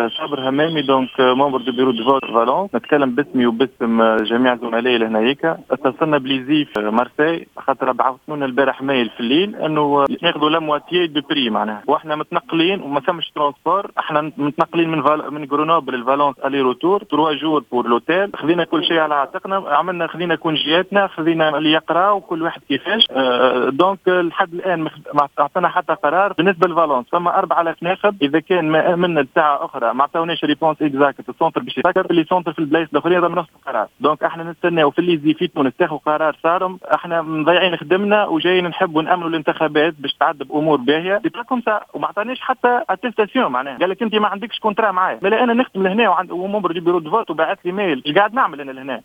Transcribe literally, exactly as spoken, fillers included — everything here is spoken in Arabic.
صابر همامي دونك ممبر دو بيرو دو فوت فالونس. نتكلم باسمي وباسم جميع زملائي لهنايكا. اتصلنا بليزي في مارسي خاطر بعثونا البارح ميل في الليل انه ناخذوا لا مواتيي دو بري معناها، واحنا متنقلين وما ثمش ترونسبور. احنا متنقلين من فال... من غرونوبل لفالونس الي روتور ثلاثة جور بور لوتيل. خذينا كل شيء على عاتقنا، عملنا خذينا كونجياتنا، خذينا اللي يقرا وكل واحد كيفاش. أه دونك لحد الان ما اعطينا حتى قرار بالنسبه لفالونس. فما أربعة آلاف ناخب، اذا كان ما امنا لساعه اخرى ما عطاوناش ريبونس اكزاكت السونتر باش يفكر اللي سونتر في البلايص الاخرين راه نفس القرار. دونك احنا نستناو في اللي في تونس تاخذ قرار صارم. احنا مضيعين خدمنا وجايين نحبوا نامنوا الانتخابات باش تعدي بامور باهيه لكم سا، وما عطانيش حتى اتستاسيون معناها. قال لك انت ما عندكش كونترا معايا. بلا انا نخدم لهنا وعند وممبر دي بيرو دو فوت وبعث لي ميل ايش قاعد نعمل انا لهنا.